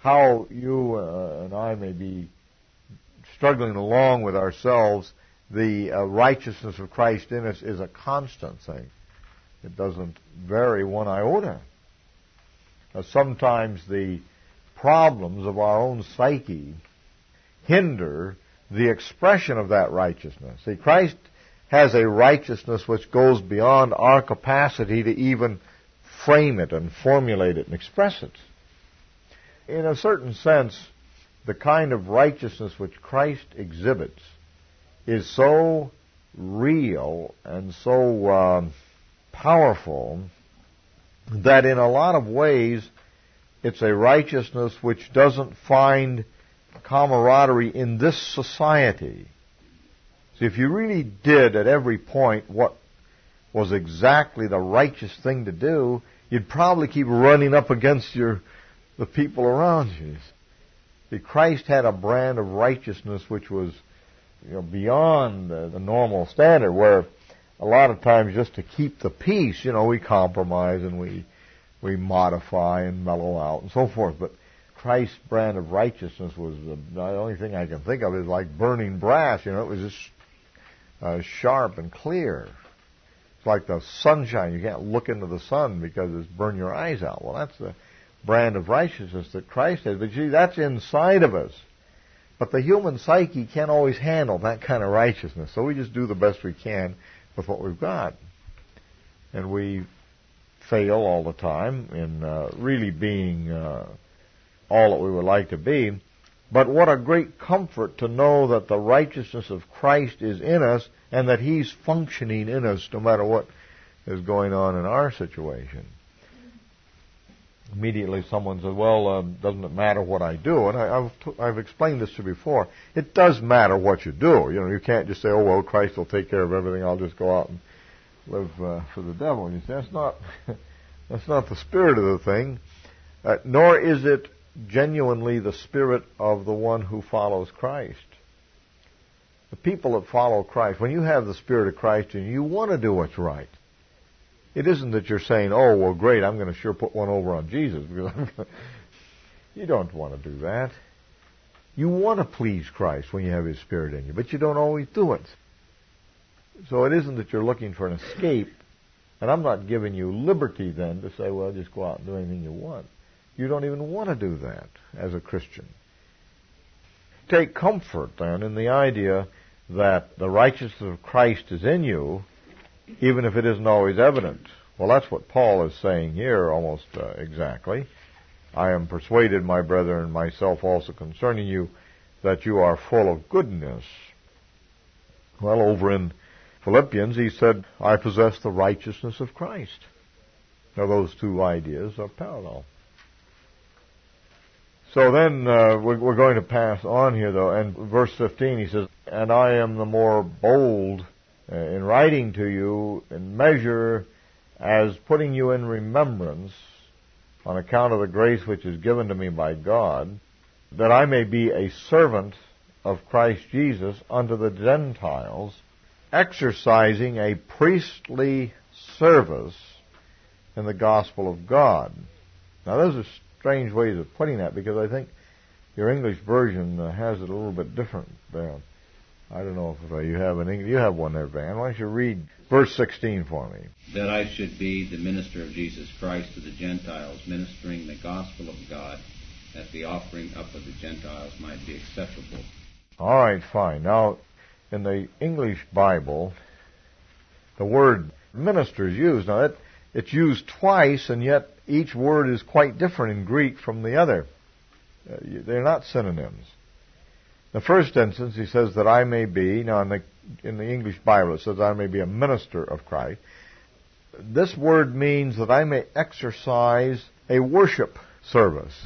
how you and I may be struggling along with ourselves, the righteousness of Christ in us is a constant thing. It doesn't vary one iota. Sometimes the problems of our own psyche hinder the expression of that righteousness. See, Christ has a righteousness which goes beyond our capacity to even frame it and formulate it and express it. In a certain sense, the kind of righteousness which Christ exhibits is so real and so powerful that in a lot of ways it's a righteousness which doesn't find camaraderie in this society. See, if you really did at every point what was exactly the righteous thing to do, you'd probably keep running up against the people around you. See, Christ had a brand of righteousness which was beyond the normal standard, where a lot of times just to keep the peace, we compromise and we modify and mellow out and so forth. But Christ's brand of righteousness was the only thing I can think of is like burning brass. It was just sharp and clear. It's like the sunshine. You can't look into the sun because it's burn your eyes out. Well, that's the brand of righteousness that Christ has. But see, that's inside of us. But the human psyche can't always handle that kind of righteousness. So we just do the best we can with what we've got. And we fail all the time in really being all that we would like to be. But what a great comfort to know that the righteousness of Christ is in us and that He's functioning in us no matter what is going on in our situation. Immediately someone says, well, doesn't it matter what I do? And I've explained this to you before. It does matter what you do. You can't just say, oh, well, Christ will take care of everything. I'll just go out and live for the devil. You see, that's not the spirit of the thing, nor is it genuinely the spirit of the one who follows Christ. The people that follow Christ, when you have the Spirit of Christ in you, you want to do what's right. It isn't that you're saying, oh, well, great, I'm going to sure put one over on Jesus. Because you don't want to do that. You want to please Christ when you have His Spirit in you, but you don't always do it. So it isn't that you're looking for an escape, and I'm not giving you liberty then to say, well, just go out and do anything you want. You don't even want to do that as a Christian. Take comfort then in the idea that the righteousness of Christ is in you, even if it isn't always evident. Well, that's what Paul is saying here almost exactly. I am persuaded, my brethren, and myself also concerning you, that you are full of goodness. Well, over in Philippians, he said, I possess the righteousness of Christ. Now, those two ideas are parallel. So then we're going to pass on here, though, and verse 15, he says, and I am the more bold in writing to you in measure as putting you in remembrance on account of the grace which is given to me by God, that I may be a servant of Christ Jesus unto the Gentiles, exercising a priestly service in the gospel of God. Now, those are strange ways of putting that, because I think your English version has it a little bit different there. I don't know if you have an English. You have one there, Van. Why don't you read verse 16 for me? That I should be the minister of Jesus Christ to the Gentiles, ministering the gospel of God, that the offering up of the Gentiles might be acceptable. All right, fine. Now, in the English Bible, the word minister is used. Now, it's used twice, and yet each word is quite different in Greek from the other. They're not synonyms. The first instance, he says that I may be, now in the English Bible it says I may be a minister of Christ. This word means that I may exercise a worship service.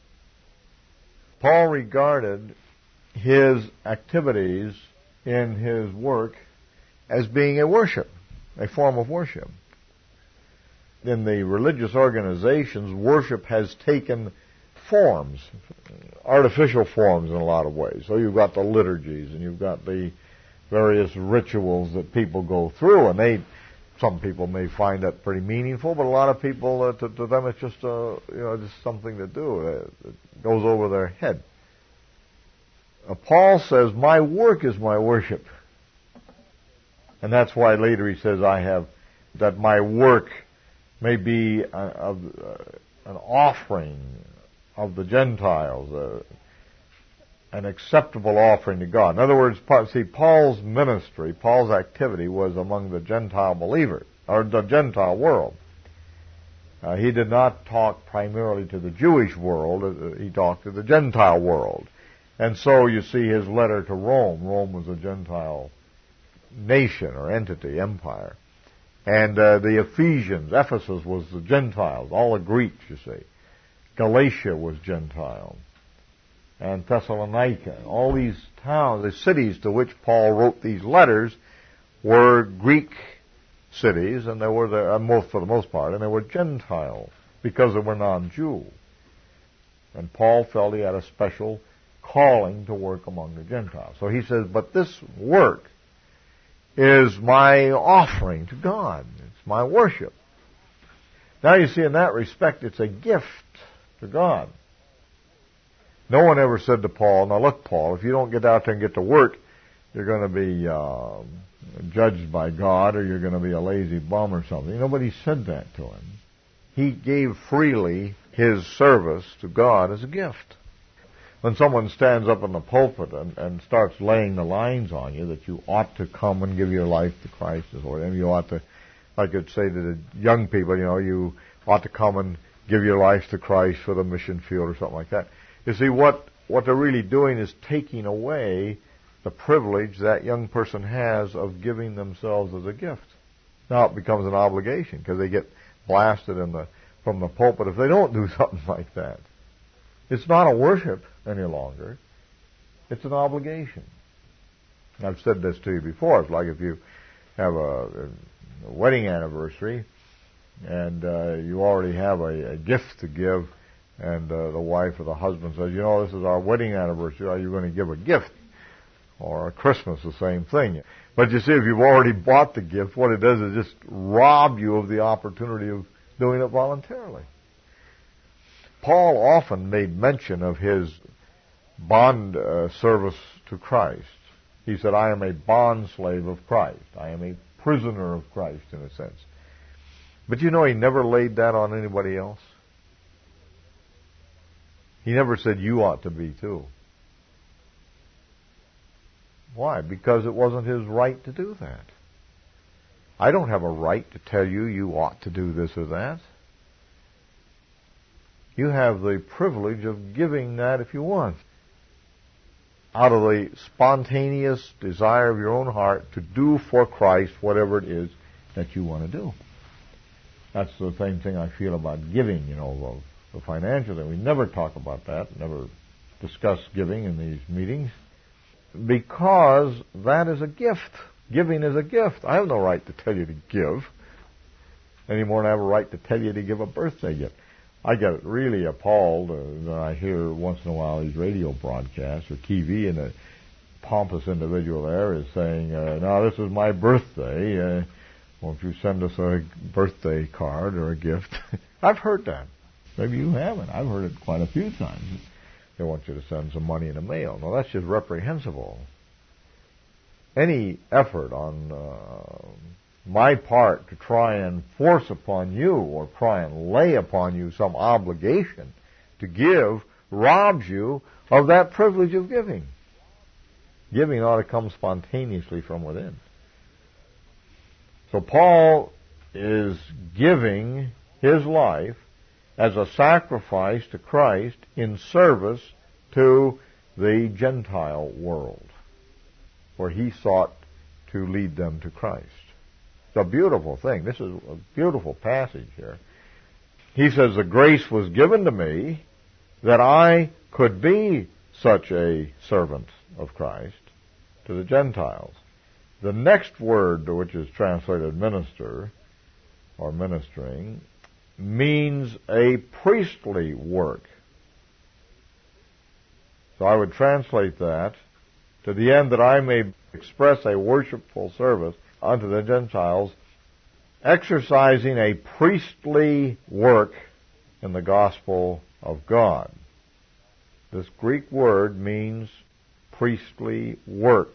Paul regarded his activities in his work as being a worship, a form of worship. In the religious organizations, worship has taken forms, artificial forms in a lot of ways. So you've got the liturgies and you've got the various rituals that people go through, and Some people may find that pretty meaningful, but a lot of people, to them, it's just just something to do. It goes over their head. Paul says, "My work is my worship," and that's why later he says, "I have that my work may be an offering of the Gentiles, an acceptable offering to God." In other words, Paul's ministry, Paul's activity was among the Gentile believers, or the Gentile world. He did not talk primarily to the Jewish world, he talked to the Gentile world. And so you see his letter to Rome. Rome was a Gentile nation or entity, empire. And the Ephesians, Ephesus was the Gentiles, all the Greeks, you see. Galatia was Gentile. And Thessalonica, all these towns, the cities to which Paul wrote these letters were Greek cities, and they were for the most part, and they were Gentile because they were non-Jew. And Paul felt he had a special calling to work among the Gentiles. So he says, "But this work is my offering to God. It's my worship." Now you see, in that respect, it's a gift to God. No one ever said to Paul, "Now look, Paul, if you don't get out there and get to work, you're going to be judged by God, or you're going to be a lazy bum or something." Nobody said that to him. He gave freely his service to God as a gift. When someone stands up in the pulpit and starts laying the lines on you that you ought to come and give your life to Christ, or whatever, you ought to, I could say to the young people, you ought to come and give your life to Christ for the mission field or something like that. You see, what they're really doing is taking away the privilege that young person has of giving themselves as a gift. Now it becomes an obligation because they get blasted from the pulpit if they don't do something like that. It's not a worship any longer. It's an obligation. I've said this to you before. It's like if you have a wedding anniversary and you already have a gift to give, and the wife or the husband says, "This is our wedding anniversary. Are you going to give a gift?" Or Christmas, the same thing. But you see, if you've already bought the gift, what it does is just rob you of the opportunity of doing it voluntarily. Paul often made mention of his bond service to Christ. He said, "I am a bond slave of Christ. I am a prisoner of Christ," in a sense. But he never laid that on anybody else. He never said, "You ought to be too." Why? Because it wasn't his right to do that. I don't have a right to tell you you ought to do this or that. You have the privilege of giving that if you want, out of the spontaneous desire of your own heart to do for Christ whatever it is that you want to do. That's the same thing I feel about giving, the financial thing. We never talk about that, never discuss giving in these meetings, because that is a gift. Giving is a gift. I have no right to tell you to give, any more than I have a right to tell you to give a birthday gift. I get really appalled that I hear once in a while these radio broadcasts or TV, and a pompous individual there is saying, "Now this is my birthday. Won't you send us a birthday card or a gift?" I've heard that. Maybe you haven't. I've heard it quite a few times. They want you to send some money in the mail. No, that's just reprehensible. Any effort on my part to try and force upon you or try and lay upon you some obligation to give robs you of that privilege of giving. Giving ought to come spontaneously from within. So Paul is giving his life as a sacrifice to Christ in service to the Gentile world, where he sought to lead them to Christ. It's a beautiful thing. This is a beautiful passage here. He says, "The grace was given to me that I could be such a servant of Christ to the Gentiles." The next word, which is translated minister or ministering, means a priestly work. So I would translate that, "To the end that I may express a worshipful service unto the Gentiles exercising a priestly work in the gospel of God. This Greek word means priestly work.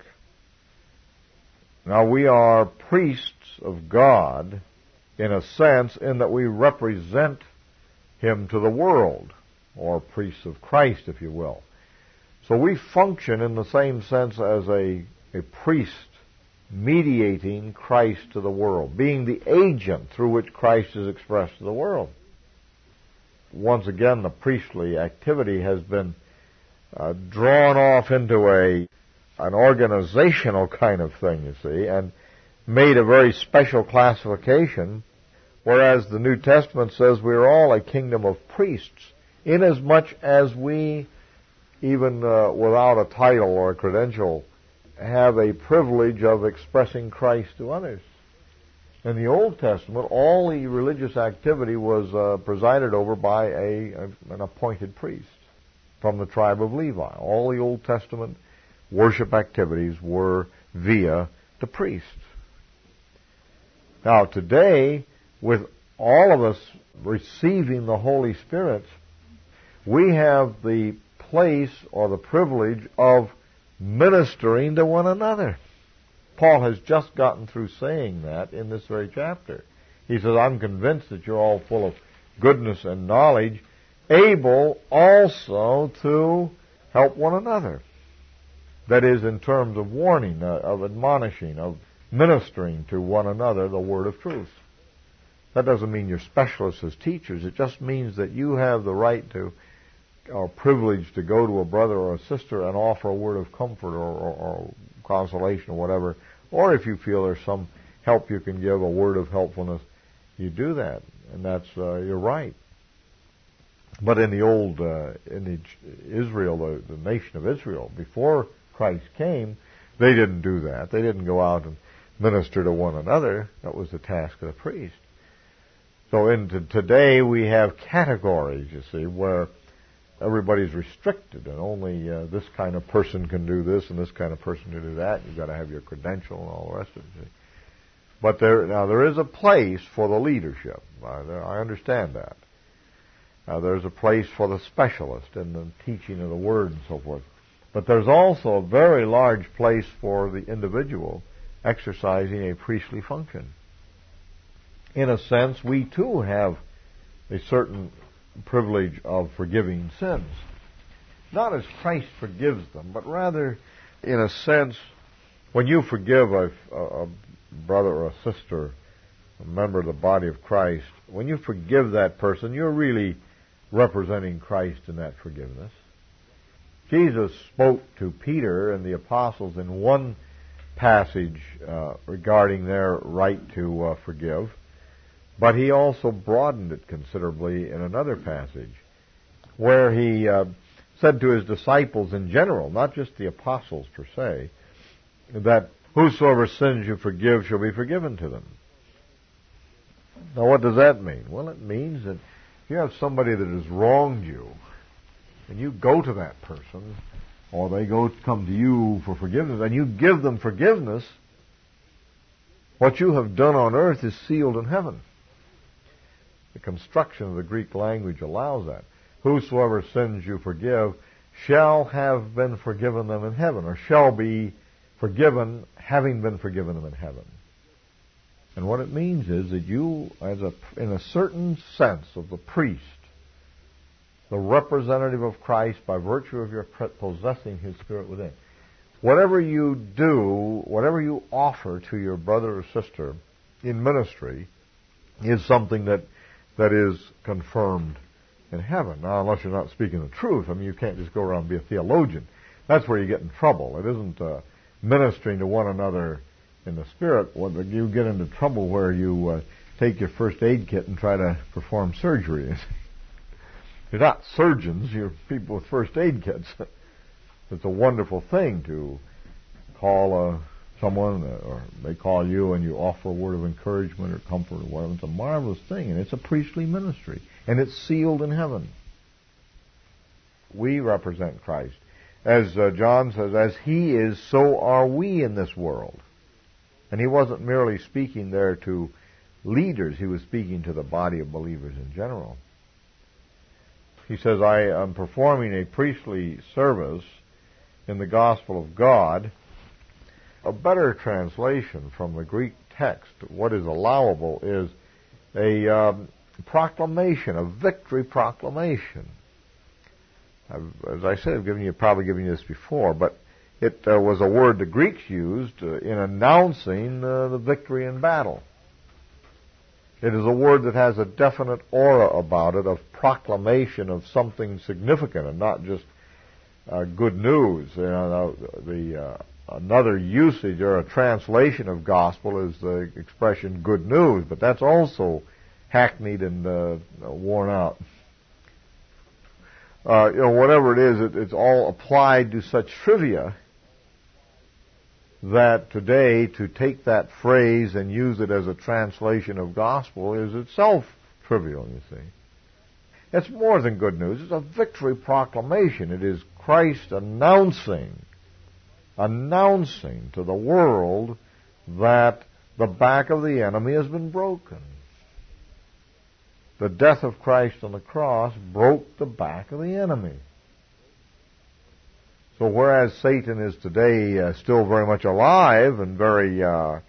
Now, we are priests of God in a sense in that we represent Him to the world, or priests of Christ, if you will. So we function in the same sense as a priest mediating Christ to the world, being the agent through which Christ is expressed to the world. Once again, the priestly activity has been drawn off into an organizational kind of thing, you see, and made a very special classification, whereas the New Testament says we are all a kingdom of priests, inasmuch as we, even without a title or a credential, have a privilege of expressing Christ to others. In the Old Testament, all the religious activity was presided over by an appointed priest from the tribe of Levi. All the Old Testament worship activities were via the priests. Now, today, with all of us receiving the Holy Spirit, we have the place or the privilege of ministering to one another. Paul has just gotten through saying that in this very chapter. He says, I'm convinced that you're all full of goodness and knowledge, able also to help one another. That is, in terms of warning, of admonishing, of ministering to one another the word of truth. That doesn't mean you're specialists as teachers. It just means that you have the right to, or privilege to go to a brother or a sister and offer a word of comfort or consolation or whatever. Or if you feel there's some help you can give, a word of helpfulness, you do that. And that's, you're right. But in the old, Israel, the nation of Israel, before Christ came, they didn't do that. They didn't go out and minister to one another. That was the task of the priest. So today we have categories, you see, where everybody's restricted and only this kind of person can do this and this kind of person can do that. You've got to have your credential and all the rest of it. But there is a place for the leadership. I understand that. There's a place for the specialist in the teaching of the Word and so forth. But there's also a very large place for the individual exercising a priestly function. In a sense, we too have a certain privilege of forgiving sins. Not as Christ forgives them, but rather, in a sense, when you forgive a brother or a sister, a member of the body of Christ, when you forgive that person, you're really representing Christ in that forgiveness. Jesus spoke to Peter and the apostles in one passage regarding their right to forgive, but he also broadened it considerably in another passage where he said to his disciples in general, not just the apostles per se, that whosoever sins you forgive shall be forgiven to them. Now what does that mean? Well, it means that if you have somebody that has wronged you, and you go to that person, or they come to you for forgiveness, and you give them forgiveness, what you have done on earth is sealed in heaven. The construction of the Greek language allows that. Whosoever sins you forgive shall have been forgiven them in heaven, or shall be forgiven having been forgiven them in heaven. And what it means is that you, in a certain sense of the priest, the representative of Christ by virtue of your possessing His Spirit within, whatever you do, whatever you offer to your brother or sister in ministry is something that is confirmed in heaven. Now, unless you're not speaking the truth, I mean, you can't just go around and be a theologian. That's where you get in trouble. It isn't ministering to one another in the Spirit. You get into trouble where you take your first aid kit and try to perform surgery. You're not surgeons, you're people with first aid kits. It's a wonderful thing to call someone, or they call you and you offer a word of encouragement or comfort or whatever. It's a marvelous thing, and it's a priestly ministry, and it's sealed in heaven. We represent Christ. As John says, as He is, so are we in this world. And he wasn't merely speaking there to leaders. He was speaking to the body of believers in general. He says, I am performing a priestly service in the gospel of God. A better translation from the Greek text, what is allowable, is a proclamation, a victory proclamation. As I said, I've probably given you this before, but it was a word the Greeks used in announcing the victory in battle. It is a word that has a definite aura about it of proclamation of something significant and not just good news. Another usage or a translation of gospel is the expression good news, but that's also hackneyed and worn out. Whatever it is, it's all applied to such trivia that today to take that phrase and use it as a translation of gospel is itself trivial, you see. It's more than good news. It's a victory proclamation. It is Christ announcing to the world that the back of the enemy has been broken. The death of Christ on the cross broke the back of the enemy. So whereas Satan is today still very much alive and very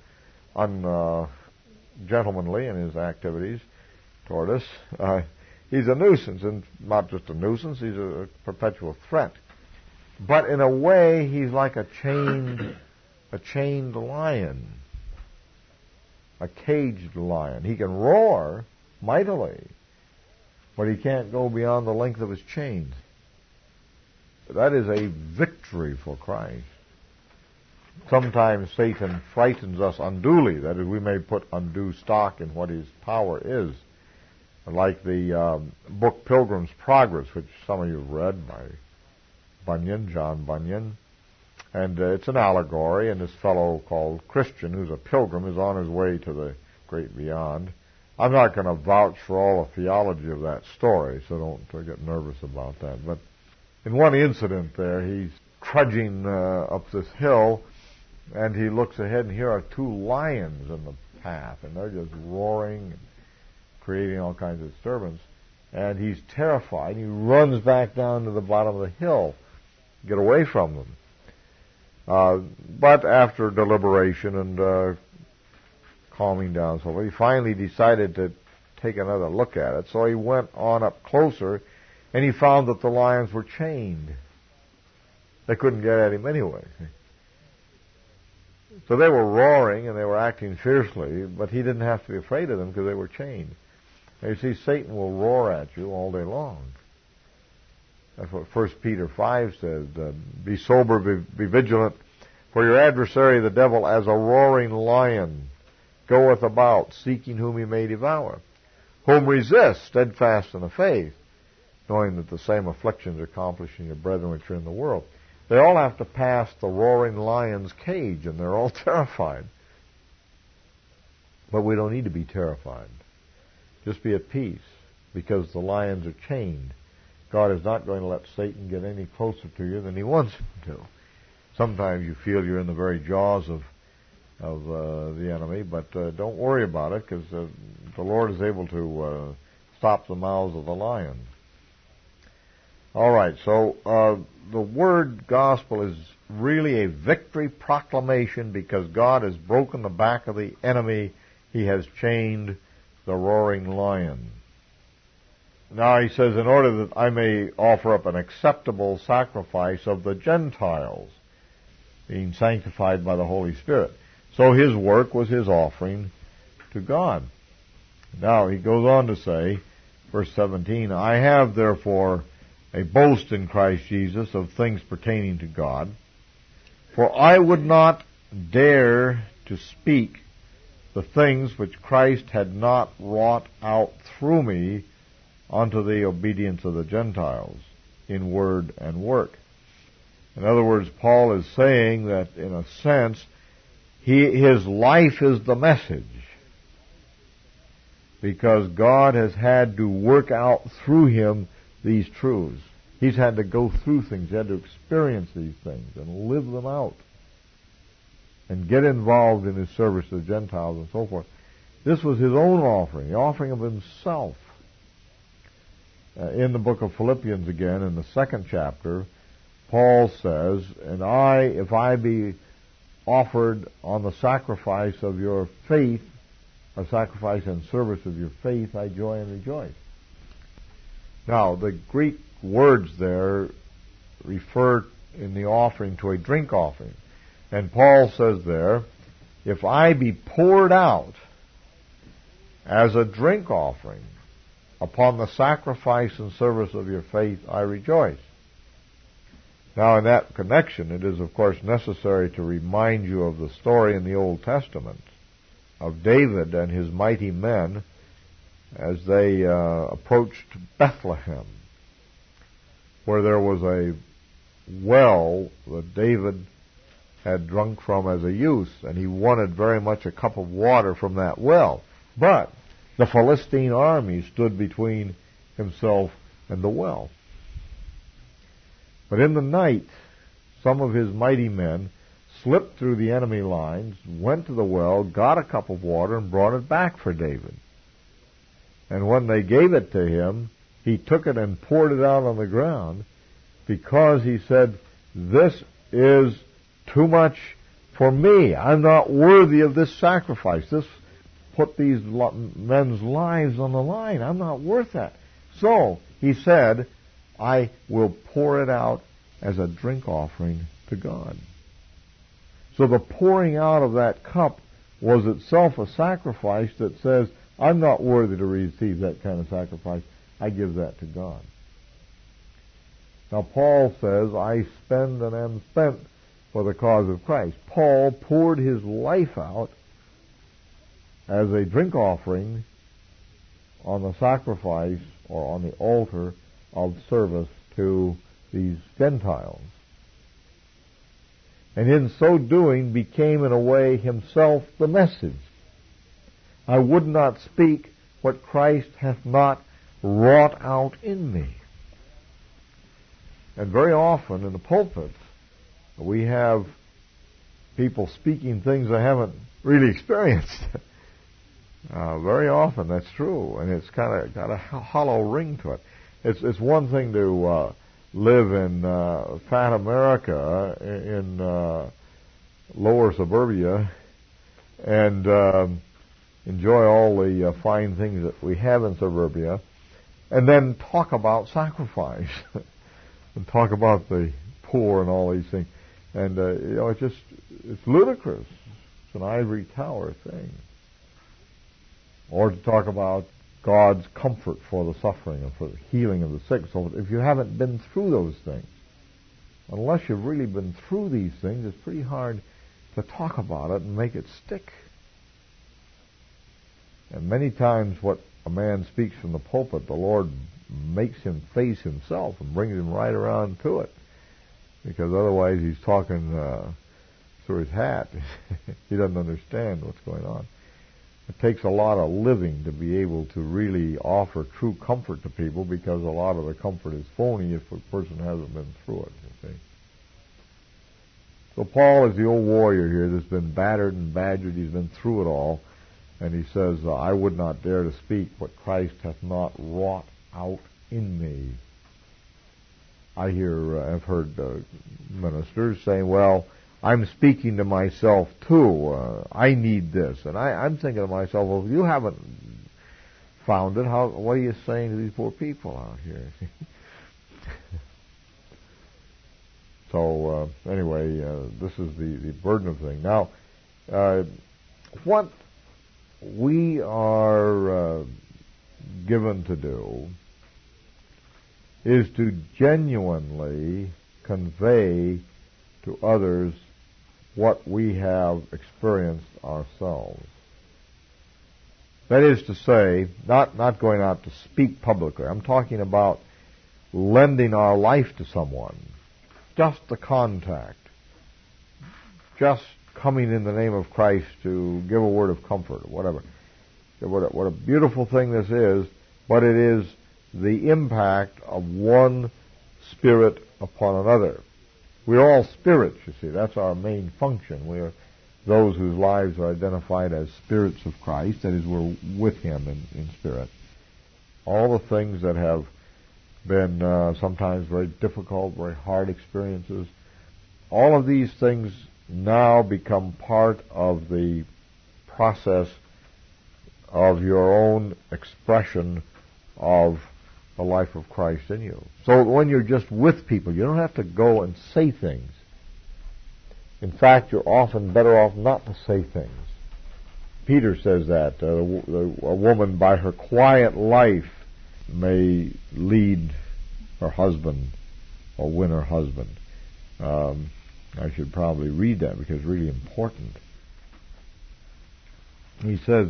ungentlemanly in his activities toward us, he's a nuisance, and not just a nuisance, he's a perpetual threat. But in a way, he's like a chained lion, a caged lion. He can roar mightily, but he can't go beyond the length of his chains. That is a victory for Christ. Sometimes Satan frightens us unduly. That is, we may put undue stock in what his power is. Like the book Pilgrim's Progress, which some of you have read by Bunyan, John Bunyan. And it's an allegory, and this fellow called Christian, who's a pilgrim, is on his way to the great beyond. I'm not going to vouch for all the theology of that story, so don't get nervous about that. But in one incident there, he's trudging up this hill, and he looks ahead, and here are two lions in the path, and they're just roaring and creating all kinds of disturbance. And he's terrified. He runs back down to the bottom of the hill, get away from them. But after deliberation and calming down, so he finally decided to take another look at it. So he went on up closer, and he found that the lions were chained. They couldn't get at him anyway. So they were roaring and they were acting fiercely, but he didn't have to be afraid of them because they were chained. Now, you see, Satan will roar at you all day long. That's what 1 Peter 5 says. Be sober, be vigilant, for your adversary, the devil, as a roaring lion, goeth about, seeking whom he may devour. Whom resist, steadfast in the faith, knowing that the same afflictions are accomplished in your brethren which are in the world. They all have to pass the roaring lion's cage, and they're all terrified. But we don't need to be terrified. Just be at peace, because the lions are chained. God is not going to let Satan get any closer to you than he wants him to. Sometimes you feel you're in the very jaws of the enemy, but don't worry about it, because the Lord is able to stop the mouths of the lions. All right, so the word gospel is really a victory proclamation because God has broken the back of the enemy. He has chained the roaring lion. Now he says, in order that I may offer up an acceptable sacrifice of the Gentiles, being sanctified by the Holy Spirit. So his work was his offering to God. Now he goes on to say, verse 17, I have therefore a boast in Christ Jesus of things pertaining to God, for I would not dare to speak the things which Christ had not wrought out through me unto the obedience of the Gentiles in word and work. In other words, Paul is saying that, in a sense, his life is the message, because God has had to work out through him these truths. He's had to go through things. He had to experience these things and live them out and get involved in his service to the Gentiles and so forth. This was his own offering, the offering of himself. In the book of Philippians again, in the 2nd chapter, Paul says, "And if I be offered on the sacrifice of your faith, a sacrifice and service of your faith, I joy and rejoice." Now, the Greek words there refer in the offering to a drink offering. And Paul says there, "If I be poured out as a drink offering upon the sacrifice and service of your faith, I rejoice." Now, in that connection, it is, of course, necessary to remind you of the story in the Old Testament of David and his mighty men as they approached Bethlehem, where there was a well that David had drunk from as a youth, and he wanted very much a cup of water from that well. But the Philistine army stood between himself and the well. But in the night, some of his mighty men slipped through the enemy lines, went to the well, got a cup of water, and brought it back for David. And when they gave it to him, he took it and poured it out on the ground, because he said, "This is too much for me. I'm not worthy of this sacrifice. This put these men's lives on the line. I'm not worth that." So he said, "I will pour it out as a drink offering to God." So the pouring out of that cup was itself a sacrifice that says, I'm not worthy to receive that kind of sacrifice. I give that to God. Now Paul says, "I spend and am spent for the cause of Christ." Paul poured his life out as a drink offering on the sacrifice or on the altar of service to these Gentiles. And in so doing became in a way himself the message. "I would not speak what Christ hath not wrought out in me." And very often in the pulpits, we have people speaking things they haven't really experienced. Very often that's true, and it's kind of got a hollow ring to it. It's one thing to live in fat America in lower suburbia and enjoy all the fine things that we have in suburbia, and then talk about sacrifice and talk about the poor and all these things. And it's ludicrous. It's an ivory tower thing. Or to talk about God's comfort for the suffering and for the healing of the sick. So if you haven't been through those things, unless you've really been through these things, it's pretty hard to talk about it and make it stick. And many times what a man speaks from the pulpit, the Lord makes him face himself and brings him right around to it. Because otherwise he's talking through his hat. He doesn't understand what's going on. It takes a lot of living to be able to really offer true comfort to people, because a lot of the comfort is phony if a person hasn't been through it, you see. So Paul is the old warrior here that's been battered and badgered. He's been through it all. And he says, "I would not dare to speak what Christ hath not wrought out in me." I've heard ministers saying, "Well, I'm speaking to myself too. I need this." And I'm thinking to myself, well, if you haven't found it, what are you saying to these poor people out here? So anyway, this is the burden of thing. Now, what we are given to do is to genuinely convey to others what we have experienced ourselves. That is to say, not going out to speak publicly. I'm talking about lending our life to someone. Just the contact. Just coming in the name of Christ to give a word of comfort, or whatever. What a beautiful thing this is, but it is the impact of one spirit upon another. We're all spirits, you see. That's our main function. those whose lives are identified as spirits of Christ, that is, we're with Him in spirit. All the things that have been sometimes very difficult, very hard experiences, all of these things now become part of the process of your own expression of the life of Christ in you. So when you're just with people, you don't have to go and say things. In fact, you're often better off not to say things. Peter says that a woman by her quiet life may lead her husband or win her husband. I should probably read that because it's really important. He says,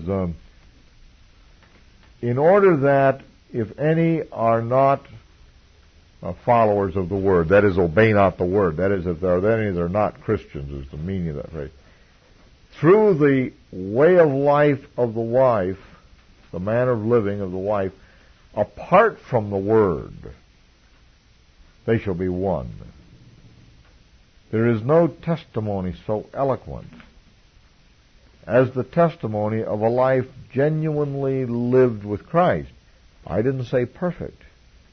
in order that if any are not followers of the Word, that is, obey not the Word, that is, if there are any that are not Christians, is the meaning of that phrase, through the way of life of the wife, the manner of living of the wife, apart from the Word, they shall be won. There is no testimony so eloquent as the testimony of a life genuinely lived with Christ. I didn't say perfect.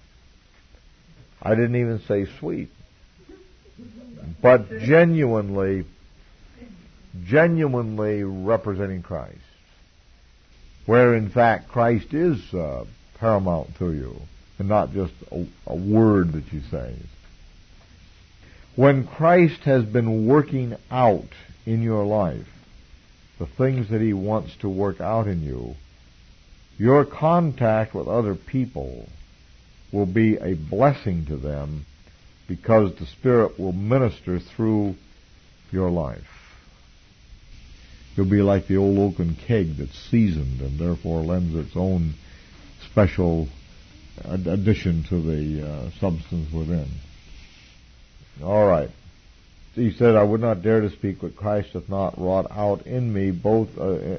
I didn't even say sweet. But genuinely representing Christ. Where in fact Christ is paramount to you, and not just a word that you say. When Christ has been working out in your life the things that He wants to work out in you, your contact with other people will be a blessing to them because the Spirit will minister through your life. You'll be like the old oaken keg that's seasoned and therefore lends its own special addition to the substance within. All right. He said, I would not dare to speak what Christ hath not wrought out in me, both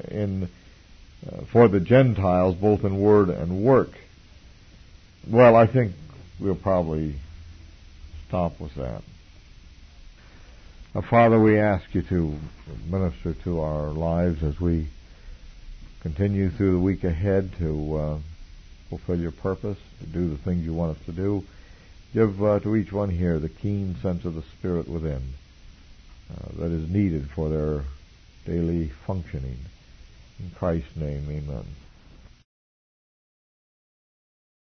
for the Gentiles, both in word and work. Well, I think we'll probably stop with that. Now, Father, we ask you to minister to our lives as we continue through the week ahead to fulfill your purpose, to do the things you want us to do. Give to each one here the keen sense of the Spirit within that is needed for their daily functioning. In Christ's name, amen.